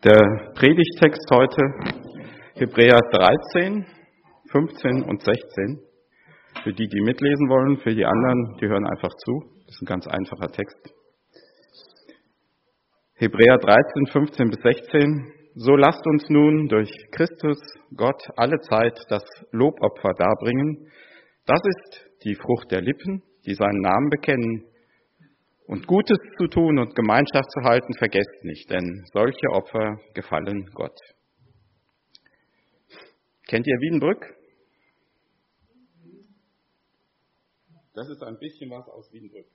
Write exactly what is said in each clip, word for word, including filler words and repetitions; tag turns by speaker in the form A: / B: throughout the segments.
A: Der Predigttext heute, Hebräer dreizehn, fünfzehn und sechzehn. Für die, die mitlesen wollen, für die anderen, die hören einfach zu. Das ist ein ganz einfacher Text. Hebräer dreizehn, fünfzehn bis sechzehn. So lasst uns nun durch Christus Gott alle Zeit das Lobopfer darbringen. Das ist die Frucht der Lippen, die seinen Namen bekennen. Und Gutes zu tun und Gemeinschaft zu halten, vergesst nicht, denn solche Opfer gefallen Gott. Kennt ihr Wiedenbrück? Das ist ein bisschen was aus Wiedenbrück.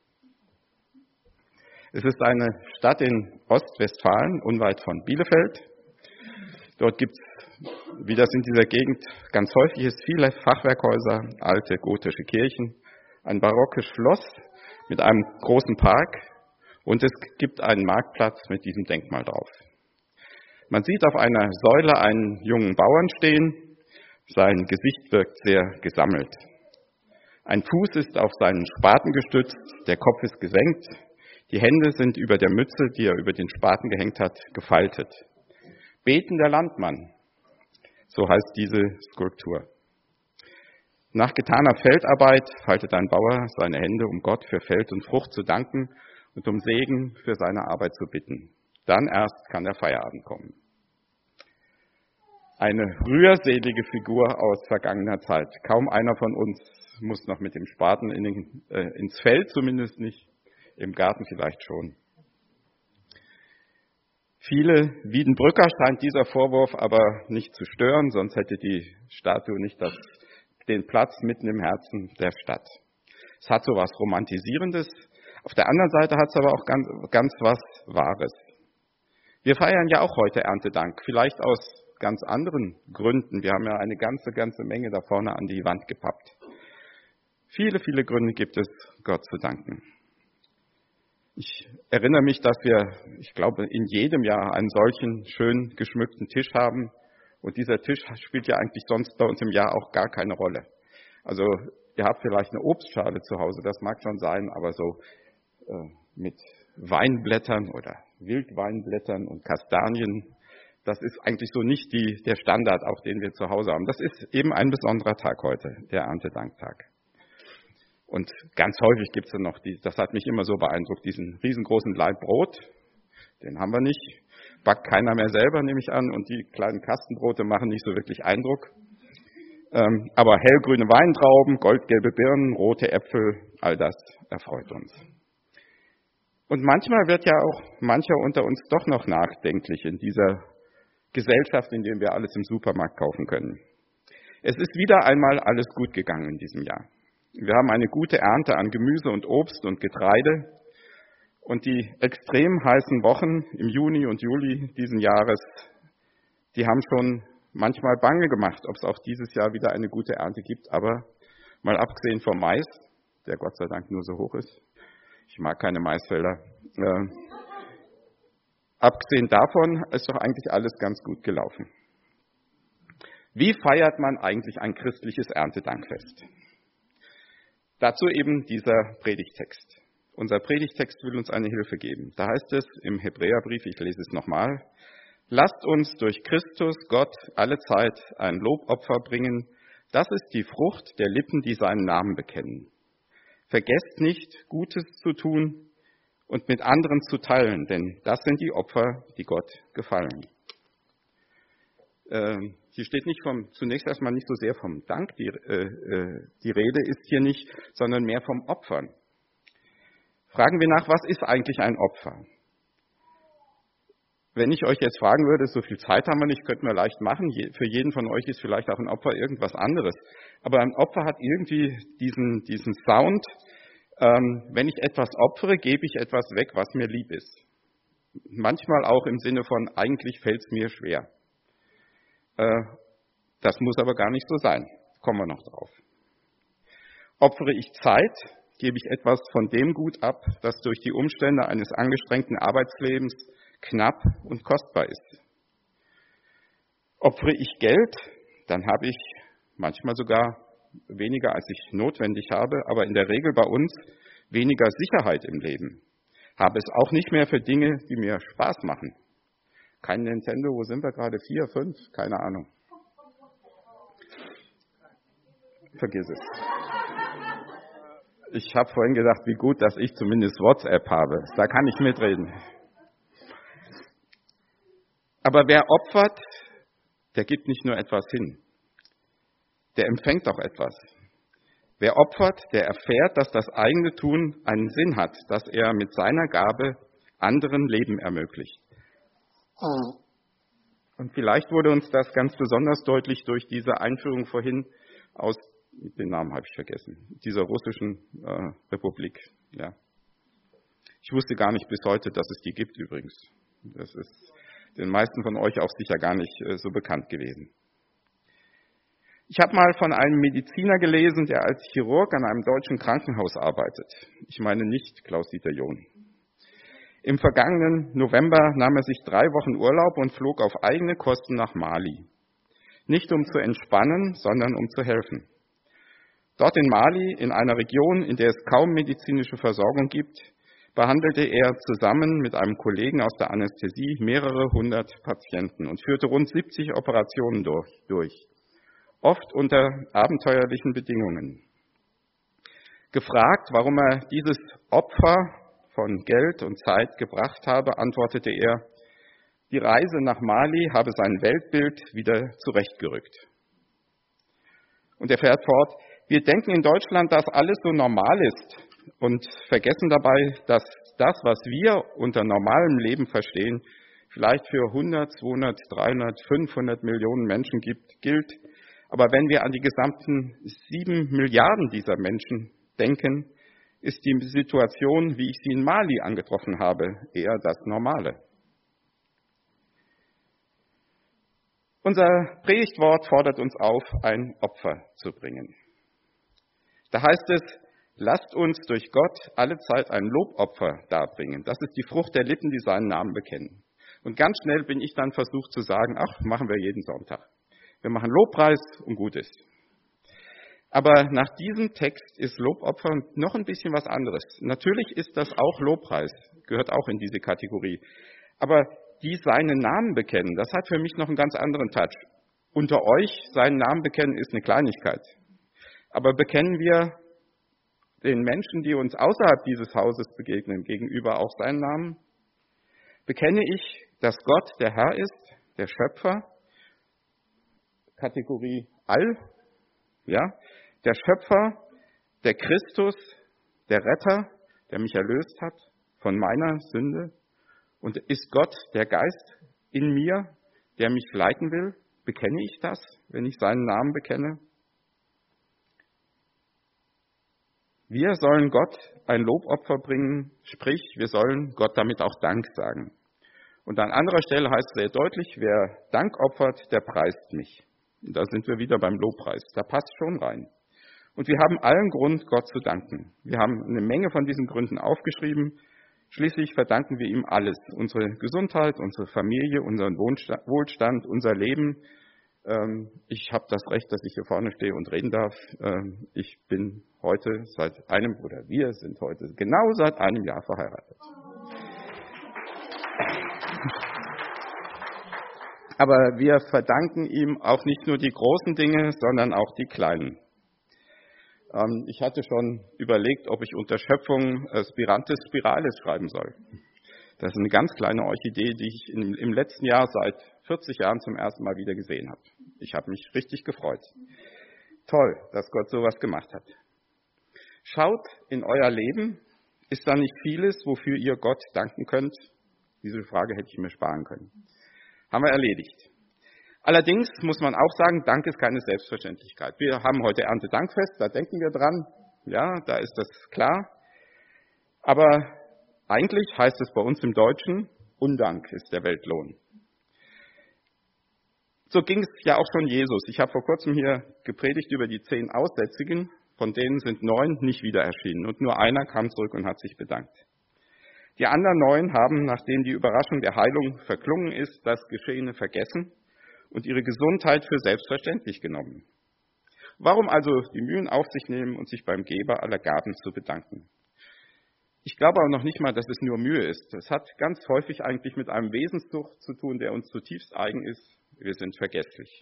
A: Es ist eine Stadt in Ostwestfalen, unweit von Bielefeld. Dort gibt es, wie das in dieser Gegend ganz häufig ist, viele Fachwerkhäuser, alte gotische Kirchen, ein barockes Schloss mit einem großen Park und es gibt einen Marktplatz mit diesem Denkmal drauf. Man sieht auf einer Säule einen jungen Bauern stehen, sein Gesicht wirkt sehr gesammelt. Ein Fuß ist auf seinen Spaten gestützt, der Kopf ist gesenkt, die Hände sind über der Mütze, die er über den Spaten gehängt hat, gefaltet. Betender Landmann, so heißt diese Skulptur. Nach getaner Feldarbeit faltet ein Bauer seine Hände, um Gott für Feld und Frucht zu danken und um Segen für seine Arbeit zu bitten. Dann erst kann der Feierabend kommen. Eine rührselige Figur aus vergangener Zeit. Kaum einer von uns muss noch mit dem Spaten in den, äh, ins Feld, zumindest nicht, im Garten vielleicht schon. Viele Wiedenbrücker scheint dieser Vorwurf aber nicht zu stören, sonst hätte die Statue nicht das den Platz mitten im Herzen der Stadt. Es hat so was Romantisierendes, auf der anderen Seite hat es aber auch ganz, ganz was Wahres. Wir feiern ja auch heute Erntedank, vielleicht aus ganz anderen Gründen. Wir haben ja eine ganze, ganze Menge da vorne an die Wand gepappt. Viele, viele Gründe gibt es, Gott zu danken. Ich erinnere mich, dass wir, ich glaube, in jedem Jahr einen solchen schön geschmückten Tisch haben. Und dieser Tisch spielt ja eigentlich sonst bei uns im Jahr auch gar keine Rolle. Also ihr habt vielleicht eine Obstschale zu Hause, das mag schon sein, aber so äh, mit Weinblättern oder Wildweinblättern und Kastanien, das ist eigentlich so nicht die, der Standard, auch den wir zu Hause haben. Das ist eben ein besonderer Tag heute, der Erntedanktag. Und ganz häufig gibt es dann noch, die, das hat mich immer so beeindruckt, diesen riesengroßen Laib Brot, den haben wir nicht. Backt keiner mehr selber, nehme ich an, und die kleinen Kastenbrote machen nicht so wirklich Eindruck. Ähm, aber hellgrüne Weintrauben, goldgelbe Birnen, rote Äpfel, all das erfreut uns. Und manchmal wird ja auch mancher unter uns doch noch nachdenklich in dieser Gesellschaft, in der wir alles im Supermarkt kaufen können. Es ist wieder einmal alles gut gegangen in diesem Jahr. Wir haben eine gute Ernte an Gemüse und Obst und Getreide. Und die extrem heißen Wochen im Juni und Juli diesen Jahres, die haben schon manchmal bange gemacht, ob es auch dieses Jahr wieder eine gute Ernte gibt. Aber mal abgesehen vom Mais, der Gott sei Dank nur so hoch ist, ich mag keine Maisfelder, äh, abgesehen davon ist doch eigentlich alles ganz gut gelaufen. Wie feiert man eigentlich ein christliches Erntedankfest? Dazu eben dieser Predigttext. Unser Predigtext will uns eine Hilfe geben. Da heißt es im Hebräerbrief, ich lese es nochmal, lasst uns durch Christus Gott alle Zeit ein Lobopfer bringen. Das ist die Frucht der Lippen, die seinen Namen bekennen. Vergesst nicht, Gutes zu tun und mit anderen zu teilen, denn das sind die Opfer, die Gott gefallen. Ähm, hier steht nicht vom, zunächst erstmal nicht so sehr vom Dank, die, äh, die Rede ist hier nicht, sondern mehr vom Opfern. Fragen wir nach, was ist eigentlich ein Opfer? Wenn ich euch jetzt fragen würde, so viel Zeit haben wir nicht, könnten wir leicht machen. Für jeden von euch ist vielleicht auch ein Opfer irgendwas anderes. Aber ein Opfer hat irgendwie diesen, diesen Sound, ähm, wenn ich etwas opfere, gebe ich etwas weg, was mir lieb ist. Manchmal auch im Sinne von, eigentlich fällt es mir schwer. Äh, das muss aber gar nicht so sein. Kommen wir noch drauf. Opfere ich Zeit, gebe ich etwas von dem Gut ab, das durch die Umstände eines angestrengten Arbeitslebens knapp und kostbar ist. Opfere ich Geld, dann habe ich manchmal sogar weniger, als ich notwendig habe, aber in der Regel bei uns weniger Sicherheit im Leben. Habe es auch nicht mehr für Dinge, die mir Spaß machen. Kein Nintendo, wo sind wir gerade? Vier, fünf? Keine Ahnung. Vergiss es. Ich habe vorhin gesagt, wie gut, dass ich zumindest WhatsApp habe. Da kann ich mitreden. Aber wer opfert, der gibt nicht nur etwas hin. Der empfängt auch etwas. Wer opfert, der erfährt, dass das eigene Tun einen Sinn hat, dass er mit seiner Gabe anderen Leben ermöglicht. Und vielleicht wurde uns das ganz besonders deutlich durch diese Einführung vorhin aus, den Namen habe ich vergessen, dieser russischen äh, Republik. Ja. Ich wusste gar nicht bis heute, dass es die gibt übrigens. Das ist den meisten von euch auch sicher gar nicht äh, so bekannt gewesen. Ich habe mal von einem Mediziner gelesen, der als Chirurg an einem deutschen Krankenhaus arbeitet. Ich meine nicht Klaus-Dieter John. Im vergangenen November nahm er sich drei Wochen Urlaub und flog auf eigene Kosten nach Mali. Nicht um zu entspannen, sondern um zu helfen. Dort in Mali, in einer Region, in der es kaum medizinische Versorgung gibt, behandelte er zusammen mit einem Kollegen aus der Anästhesie mehrere hundert Patienten und führte rund siebzig Operationen durch. Oft unter abenteuerlichen Bedingungen. Gefragt, warum er dieses Opfer von Geld und Zeit gebracht habe, antwortete er, die Reise nach Mali habe sein Weltbild wieder zurechtgerückt. Und er fährt fort, wir denken in Deutschland, dass alles so normal ist und vergessen dabei, dass das, was wir unter normalem Leben verstehen, vielleicht für hundert, zweihundert, dreihundert, fünfhundert Millionen Menschen gibt, gilt. Aber wenn wir an die gesamten sieben Milliarden dieser Menschen denken, ist die Situation, wie ich sie in Mali angetroffen habe, eher das Normale. Unser Predigtwort fordert uns auf, ein Opfer zu bringen. Da heißt es, lasst uns durch Gott alle Zeit ein Lobopfer darbringen. Das ist die Frucht der Lippen, die seinen Namen bekennen. Und ganz schnell bin ich dann versucht zu sagen, ach, machen wir jeden Sonntag. Wir machen Lobpreis und gut ist. Aber nach diesem Text ist Lobopfer noch ein bisschen was anderes. Natürlich ist das auch Lobpreis, gehört auch in diese Kategorie. Aber die seinen Namen bekennen, das hat für mich noch einen ganz anderen Touch. Unter euch seinen Namen bekennen ist eine Kleinigkeit. Aber bekennen wir den Menschen, die uns außerhalb dieses Hauses begegnen, gegenüber auch seinen Namen? Bekenne ich, dass Gott der Herr ist, der Schöpfer, Kategorie All, ja, der Schöpfer, der Christus, der Retter, der mich erlöst hat von meiner Sünde? Und ist Gott der Geist in mir, der mich leiten will? Bekenne ich das, wenn ich seinen Namen bekenne? Wir sollen Gott ein Lobopfer bringen, sprich, wir sollen Gott damit auch Dank sagen. Und an anderer Stelle heißt es sehr deutlich, wer Dank opfert, der preist mich. Und da sind wir wieder beim Lobpreis. Da passt schon rein. Und wir haben allen Grund, Gott zu danken. Wir haben eine Menge von diesen Gründen aufgeschrieben. Schließlich verdanken wir ihm alles. Unsere Gesundheit, unsere Familie, unseren Wohlstand, unser Leben. Ich habe das Recht, dass ich hier vorne stehe und reden darf. Ich bin heute seit einem, oder wir sind heute genau seit einem Jahr verheiratet. Aber wir verdanken ihm auch nicht nur die großen Dinge, sondern auch die kleinen. Ähm, ich hatte schon überlegt, ob ich unter Schöpfung äh, Spirantes Spiralis schreiben soll. Das ist eine ganz kleine Orchidee, die ich in, im letzten Jahr seit vierzig Jahren zum ersten Mal wieder gesehen habe. Ich habe mich richtig gefreut. Toll, dass Gott sowas gemacht hat. Schaut in euer Leben, ist da nicht vieles, wofür ihr Gott danken könnt? Diese Frage hätte ich mir sparen können. Haben wir erledigt. Allerdings muss man auch sagen, Dank ist keine Selbstverständlichkeit. Wir haben heute Erntedankfest, da denken wir dran. Ja, da ist das klar. Aber eigentlich heißt es bei uns im Deutschen, Undank ist der Weltlohn. So ging es ja auch schon Jesus. Ich habe vor kurzem hier gepredigt über die zehn Aussätzigen, von denen sind neun nicht wieder erschienen. Und nur einer kam zurück und hat sich bedankt. Die anderen neun haben, nachdem die Überraschung der Heilung verklungen ist, das Geschehene vergessen und ihre Gesundheit für selbstverständlich genommen. Warum also die Mühen auf sich nehmen und sich beim Geber aller Gaben zu bedanken? Ich glaube aber noch nicht mal, dass es nur Mühe ist. Es hat ganz häufig eigentlich mit einem Wesenszug zu tun, der uns zutiefst eigen ist. Wir sind vergesslich.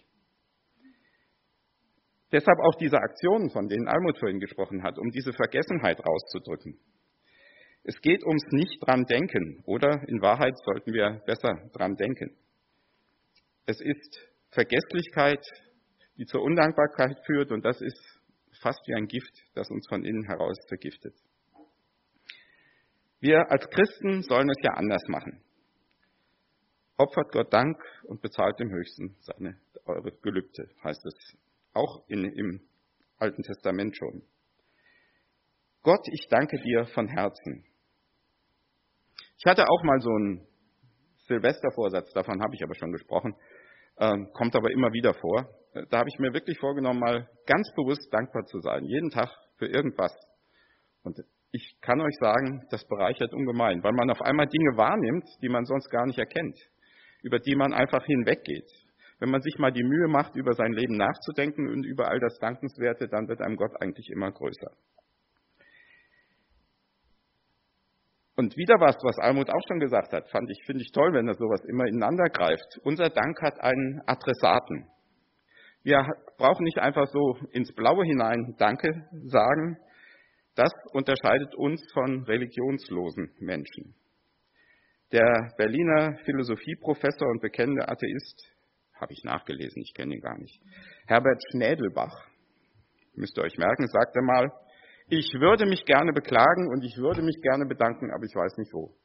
A: Deshalb auch diese Aktionen, von denen Almut vorhin gesprochen hat, um diese Vergessenheit rauszudrücken. Es geht ums Nicht-Dran-Denken, oder in Wahrheit sollten wir besser dran denken. Es ist Vergesslichkeit, die zur Undankbarkeit führt, und das ist fast wie ein Gift, das uns von innen heraus vergiftet. Wir als Christen sollen es ja anders machen. Opfert Gott Dank und bezahlt dem Höchsten seine eure Gelübde, heißt es auch in, im Alten Testament schon. Gott, ich danke dir von Herzen. Ich hatte auch mal so einen Silvestervorsatz, davon habe ich aber schon gesprochen, äh, kommt aber immer wieder vor. Da habe ich mir wirklich vorgenommen, mal ganz bewusst dankbar zu sein, jeden Tag für irgendwas. Und ich kann euch sagen, das bereichert ungemein, weil man auf einmal Dinge wahrnimmt, die man sonst gar nicht erkennt, über die man einfach hinweggeht. Wenn man sich mal die Mühe macht, über sein Leben nachzudenken und über all das Dankenswerte, dann wird einem Gott eigentlich immer größer. Und wieder was, was Almut auch schon gesagt hat, fand ich, finde ich toll, wenn das sowas immer ineinander greift. Unser Dank hat einen Adressaten. Wir brauchen nicht einfach so ins Blaue hinein Danke sagen. Das unterscheidet uns von religionslosen Menschen. Der Berliner Philosophieprofessor und bekennende Atheist, habe ich nachgelesen, ich kenne ihn gar nicht, Herbert Schnädelbach, müsst ihr euch merken, sagt er mal, ich würde mich gerne beklagen und ich würde mich gerne bedanken, aber ich weiß nicht wo.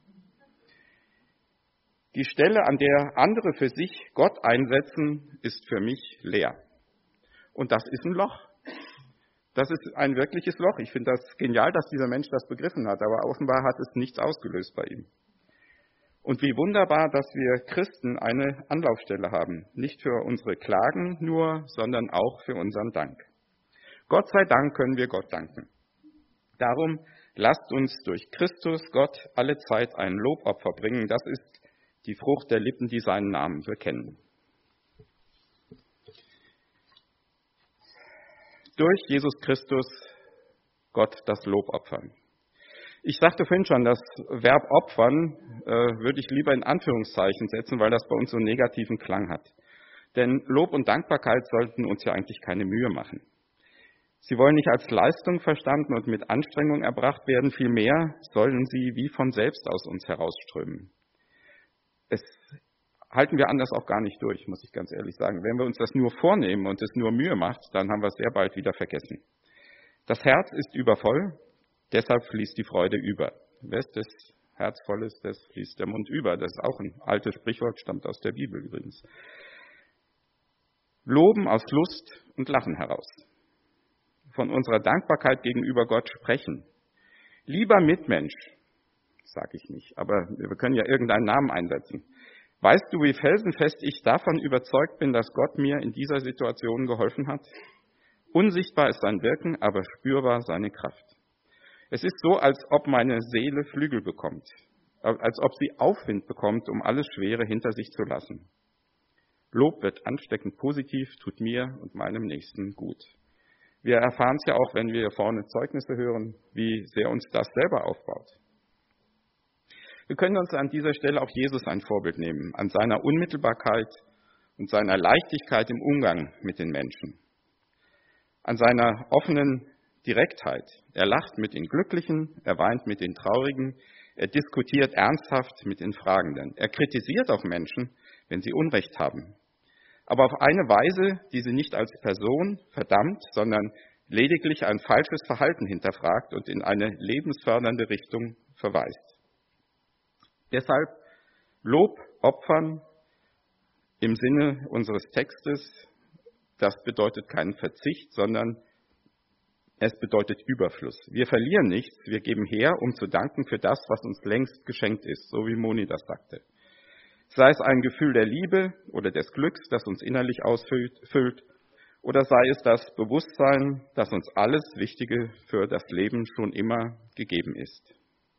A: Die Stelle, an der andere für sich Gott einsetzen, ist für mich leer. Und das ist ein Loch. Das ist ein wirkliches Loch. Ich finde das genial, dass dieser Mensch das begriffen hat, aber offenbar hat es nichts ausgelöst bei ihm. Und wie wunderbar, dass wir Christen eine Anlaufstelle haben. Nicht für unsere Klagen nur, sondern auch für unseren Dank. Gott sei Dank können wir Gott danken. Darum lasst uns durch Christus Gott alle Zeit ein Lobopfer bringen. Das ist die Frucht der Lippen, die seinen Namen bekennen. Durch Jesus Christus Gott das Lob opfern. Ich sagte vorhin schon, das Verb opfern äh, würde ich lieber in Anführungszeichen setzen, weil das bei uns so einen negativen Klang hat. Denn Lob und Dankbarkeit sollten uns ja eigentlich keine Mühe machen. Sie wollen nicht als Leistung verstanden und mit Anstrengung erbracht werden, vielmehr sollen sie wie von selbst aus uns herausströmen. Es halten wir anders auch gar nicht durch, muss ich ganz ehrlich sagen. Wenn wir uns das nur vornehmen und es nur Mühe macht, dann haben wir es sehr bald wieder vergessen. Das Herz ist übervoll, deshalb fließt die Freude über. Wes das Herz voll ist, das fließt der Mund über. Das ist auch ein altes Sprichwort, stammt aus der Bibel übrigens. Loben aus Lust und Lachen heraus. Von unserer Dankbarkeit gegenüber Gott sprechen. Lieber Mitmensch, sage ich nicht, aber wir können ja irgendeinen Namen einsetzen. Weißt du, wie felsenfest ich davon überzeugt bin, dass Gott mir in dieser Situation geholfen hat? Unsichtbar ist sein Wirken, aber spürbar seine Kraft. Es ist so, als ob meine Seele Flügel bekommt, als ob sie Aufwind bekommt, um alles Schwere hinter sich zu lassen. Lob wird ansteckend positiv, tut mir und meinem Nächsten gut. Wir erfahren es ja auch, wenn wir vorne Zeugnisse hören, wie sehr uns das selber aufbaut. Wir können uns an dieser Stelle auch Jesus ein Vorbild nehmen, an seiner Unmittelbarkeit und seiner Leichtigkeit im Umgang mit den Menschen, an seiner offenen Direktheit. Er lacht mit den Glücklichen, er weint mit den Traurigen, er diskutiert ernsthaft mit den Fragenden. Er kritisiert auch Menschen, wenn sie Unrecht haben. Aber auf eine Weise, die sie nicht als Person verdammt, sondern lediglich ein falsches Verhalten hinterfragt und in eine lebensfördernde Richtung verweist. Deshalb Lob opfern im Sinne unseres Textes, das bedeutet keinen Verzicht, sondern es bedeutet Überfluss. Wir verlieren nichts, wir geben her, um zu danken für das, was uns längst geschenkt ist, so wie Moni das sagte. Sei es ein Gefühl der Liebe oder des Glücks, das uns innerlich ausfüllt, oder sei es das Bewusstsein, dass uns alles Wichtige für das Leben schon immer gegeben ist.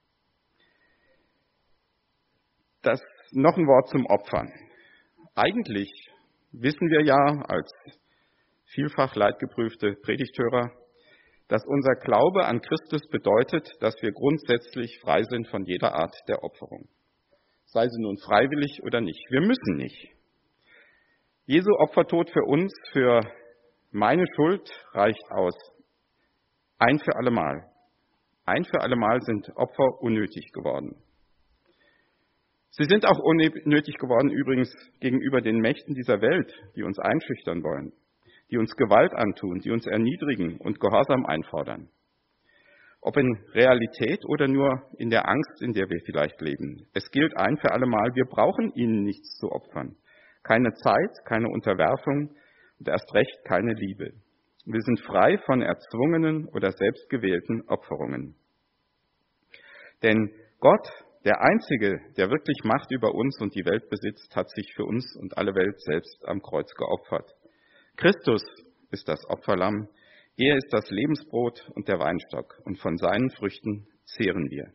A: Das noch ein Wort zum Opfern. Eigentlich wissen wir ja als vielfach leidgeprüfte Predigthörer, dass unser Glaube an Christus bedeutet, dass wir grundsätzlich frei sind von jeder Art der Opferung. Sei sie nun freiwillig oder nicht. Wir müssen nicht. Jesu Opfertod für uns, für meine Schuld reicht aus. Ein für allemal. Ein für allemal sind Opfer unnötig geworden. Sie sind auch unnötig geworden übrigens gegenüber den Mächten dieser Welt, die uns einschüchtern wollen, die uns Gewalt antun, die uns erniedrigen und Gehorsam einfordern. Ob in Realität oder nur in der Angst, in der wir vielleicht leben. Es gilt ein für allemal, wir brauchen ihnen nichts zu opfern. Keine Zeit, keine Unterwerfung und erst recht keine Liebe. Wir sind frei von erzwungenen oder selbstgewählten Opferungen. Denn Gott, der Einzige, der wirklich Macht über uns und die Welt besitzt, hat sich für uns und alle Welt selbst am Kreuz geopfert. Christus ist das Opferlamm, er ist das Lebensbrot und der Weinstock, und von seinen Früchten zehren wir.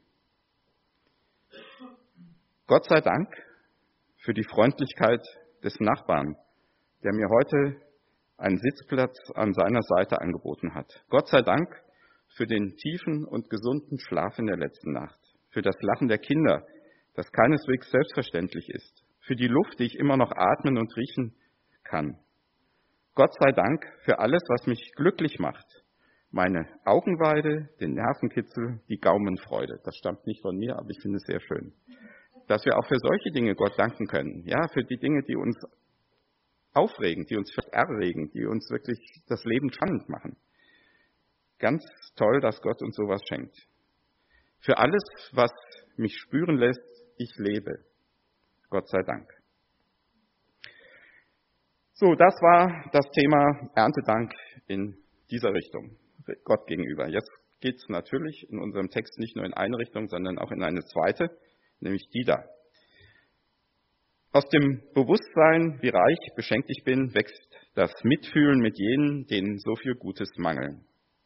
A: Gott sei Dank für die Freundlichkeit des Nachbarn, der mir heute einen Sitzplatz an seiner Seite angeboten hat. Gott sei Dank für den tiefen und gesunden Schlaf in der letzten Nacht, für das Lachen der Kinder, das keineswegs selbstverständlich ist, für die Luft, die ich immer noch atmen und riechen kann. Gott sei Dank für alles, was mich glücklich macht. Meine Augenweide, den Nervenkitzel, die Gaumenfreude. Das stammt nicht von mir, aber ich finde es sehr schön. Dass wir auch für solche Dinge Gott danken können. Ja, für die Dinge, die uns aufregen, die uns erregen, die uns wirklich das Leben spannend machen. Ganz toll, dass Gott uns sowas schenkt. Für alles, was mich spüren lässt, ich lebe. Gott sei Dank. So, das war das Thema Erntedank in dieser Richtung, Gott gegenüber. Jetzt geht es natürlich in unserem Text nicht nur in eine Richtung, sondern auch in eine zweite, nämlich die da. Aus dem Bewusstsein, wie reich beschenkt ich bin, wächst das Mitfühlen mit jenen, denen so viel Gutes mangeln.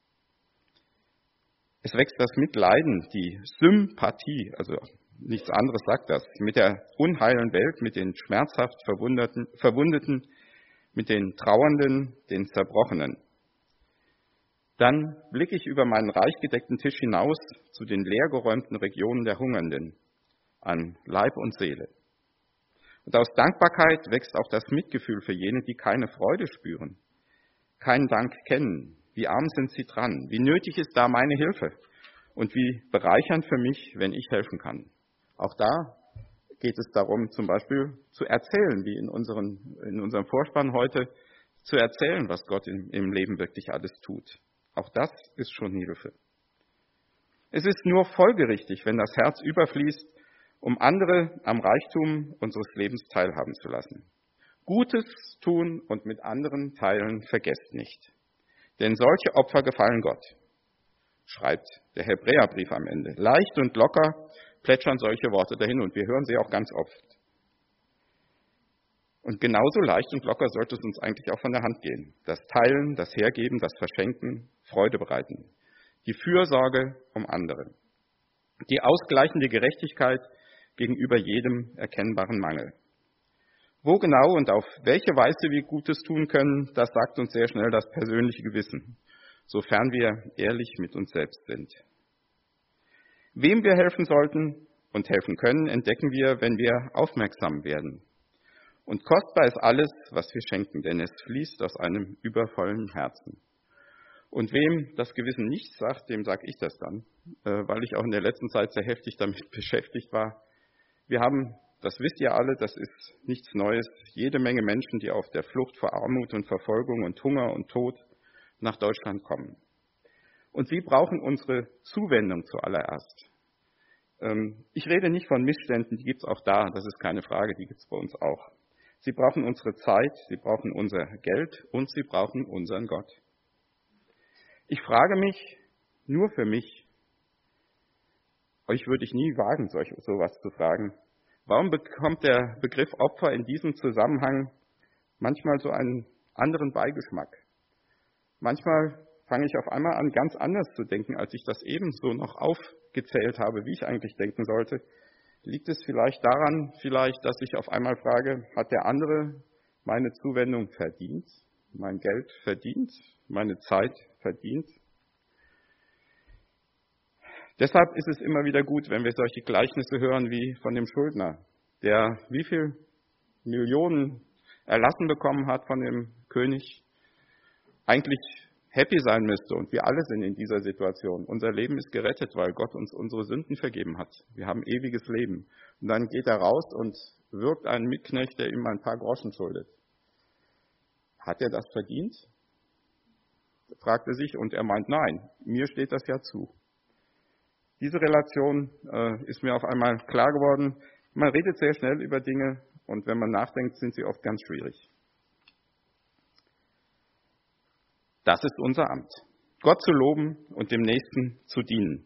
A: Es wächst das Mitleiden, die Sympathie, also nichts anderes sagt das, mit der unheilen Welt, mit den schmerzhaft Verwundeten, Verwundeten, mit den Trauernden, den Zerbrochenen. Dann blicke ich über meinen reich gedeckten Tisch hinaus zu den leergeräumten Regionen der Hungernden, an Leib und Seele. Und aus Dankbarkeit wächst auch das Mitgefühl für jene, die keine Freude spüren, keinen Dank kennen. Wie arm sind sie dran? Wie nötig ist da meine Hilfe? Und wie bereichernd für mich, wenn ich helfen kann. Auch da geht es darum, zum Beispiel zu erzählen, wie in, unseren, in unserem Vorspann heute, zu erzählen, was Gott im, im Leben wirklich alles tut. Auch das ist schon Hilfe. Es ist nur folgerichtig, wenn das Herz überfließt, um andere am Reichtum unseres Lebens teilhaben zu lassen. Gutes tun und mit anderen teilen vergesst nicht. Denn solche Opfer gefallen Gott, schreibt der Hebräerbrief am Ende. Leicht und locker plätschern solche Worte dahin und wir hören sie auch ganz oft. Und genauso leicht und locker sollte es uns eigentlich auch von der Hand gehen. Das Teilen, das Hergeben, das Verschenken, Freude bereiten. Die Fürsorge um andere. Die ausgleichende Gerechtigkeit gegenüber jedem erkennbaren Mangel. Wo genau und auf welche Weise wir Gutes tun können, das sagt uns sehr schnell das persönliche Gewissen, sofern wir ehrlich mit uns selbst sind. Wem wir helfen sollten und helfen können, entdecken wir, wenn wir aufmerksam werden. Und kostbar ist alles, was wir schenken, denn es fließt aus einem übervollen Herzen. Und wem das Gewissen nichts sagt, dem sage ich das dann, weil ich auch in der letzten Zeit sehr heftig damit beschäftigt war. Wir haben, das wisst ihr alle, das ist nichts Neues, jede Menge Menschen, die auf der Flucht vor Armut und Verfolgung und Hunger und Tod nach Deutschland kommen. Und sie brauchen unsere Zuwendung zuallererst. Ich rede nicht von Missständen, die gibt es auch da, das ist keine Frage, die gibt es bei uns auch. Sie brauchen unsere Zeit, sie brauchen unser Geld und sie brauchen unseren Gott. Ich frage mich, nur für mich, euch würde ich nie wagen, solch, sowas zu fragen, warum bekommt der Begriff Opfer in diesem Zusammenhang manchmal so einen anderen Beigeschmack? Manchmal fange ich auf einmal an, ganz anders zu denken, als ich das eben so noch aufgezählt habe, wie ich eigentlich denken sollte. Liegt es vielleicht daran, vielleicht, dass ich auf einmal frage, hat der andere meine Zuwendung verdient, mein Geld verdient, meine Zeit verdient? Deshalb ist es immer wieder gut, wenn wir solche Gleichnisse hören wie von dem Schuldner, der wie viel Millionen erlassen bekommen hat von dem König, eigentlich happy sein müsste. Und wir alle sind in dieser Situation. Unser Leben ist gerettet, weil Gott uns unsere Sünden vergeben hat. Wir haben ewiges Leben. Und dann geht er raus und wirkt einen Mitknecht, der ihm ein paar Groschen schuldet. Hat er das verdient? Fragt er sich, und er meint, nein, mir steht das ja zu. Diese Relation äh, ist mir auf einmal klar geworden. Man redet sehr schnell über Dinge und wenn man nachdenkt, sind sie oft ganz schwierig. Das ist unser Amt, Gott zu loben und dem Nächsten zu dienen.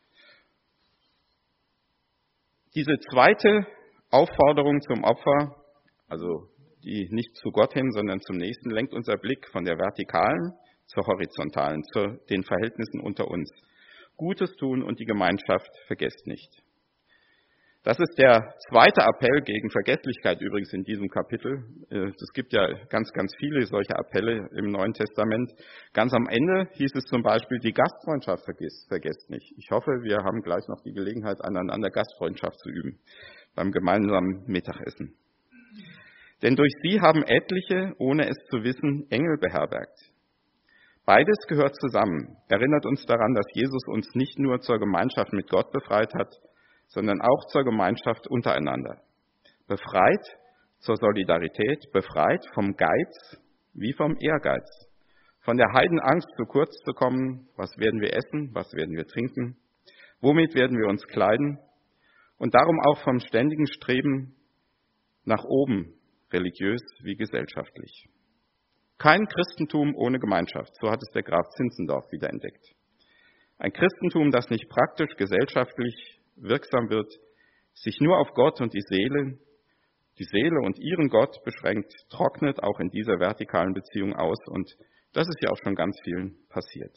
A: Diese zweite Aufforderung zum Opfer, also die nicht zu Gott hin, sondern zum Nächsten, lenkt unser Blick von der vertikalen zur horizontalen, zu den Verhältnissen unter uns. Gutes tun und die Gemeinschaft vergesst nicht. Das ist der zweite Appell gegen Vergesslichkeit übrigens in diesem Kapitel. Es gibt ja ganz, ganz viele solche Appelle im Neuen Testament. Ganz am Ende hieß es zum Beispiel, die Gastfreundschaft vergesst, vergesst nicht. Ich hoffe, wir haben gleich noch die Gelegenheit, aneinander Gastfreundschaft zu üben beim gemeinsamen Mittagessen. Denn durch sie haben etliche, ohne es zu wissen, Engel beherbergt. Beides gehört zusammen, erinnert uns daran, dass Jesus uns nicht nur zur Gemeinschaft mit Gott befreit hat, sondern auch zur Gemeinschaft untereinander. Befreit zur Solidarität, befreit vom Geiz wie vom Ehrgeiz. Von der Heidenangst, zu kurz zu kommen, was werden wir essen, was werden wir trinken, womit werden wir uns kleiden, und darum auch vom ständigen Streben nach oben, religiös wie gesellschaftlich. Kein Christentum ohne Gemeinschaft, so hat es der Graf Zinzendorf wieder entdeckt. Ein Christentum, das nicht praktisch gesellschaftlich wirksam wird, sich nur auf Gott und die Seele, die Seele und ihren Gott beschränkt, trocknet auch in dieser vertikalen Beziehung aus, und das ist ja auch schon ganz vielen passiert.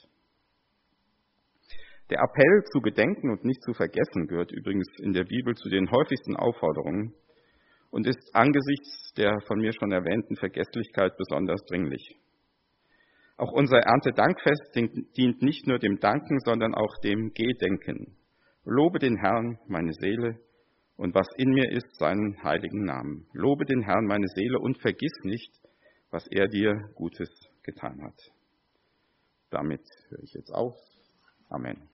A: Der Appell zu gedenken und nicht zu vergessen gehört übrigens in der Bibel zu den häufigsten Aufforderungen und ist angesichts der von mir schon erwähnten Vergesslichkeit besonders dringlich. Auch unser Erntedankfest dient nicht nur dem Danken, sondern auch dem Gedenken. Lobe den Herrn, meine Seele, und was in mir ist, seinen heiligen Namen. Lobe den Herrn, meine Seele, und vergiss nicht, was er dir Gutes getan hat. Damit höre ich jetzt auf. Amen.